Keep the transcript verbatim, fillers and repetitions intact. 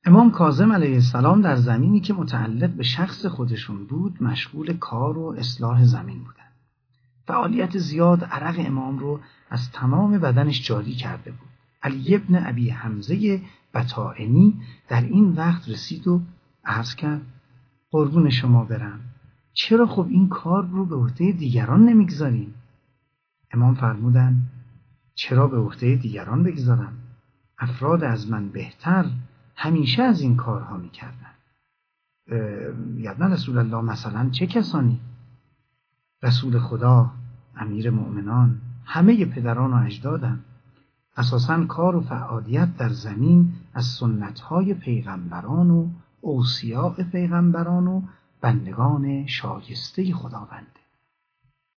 امام کاظم علیه السلام در زمینی که متعلق به شخص خودشون بود مشغول کار و اصلاح زمین بودن. فعالیت زیاد عرق امام رو از تمام بدنش جاری کرده بود. علی ابن ابی حمزه بطائنی در این وقت رسید و عرض کرد: قربون شما برم، چرا خب این کار رو به عهده دیگران نمیگذاریم؟ امام فرمودند: چرا به عهده دیگران بگذارم؟ افراد از من بهتر همیشه از این کارها میکردن. یادن رسول الله مثلا چه کسانی؟ رسول خدا، امیر مؤمنان، همه پدران و اجدادم. اساساً کار و فعالیت در زمین از سنتهای پیغمبران و اوصیاء پیغمبران و بندگان شایسته خداونده.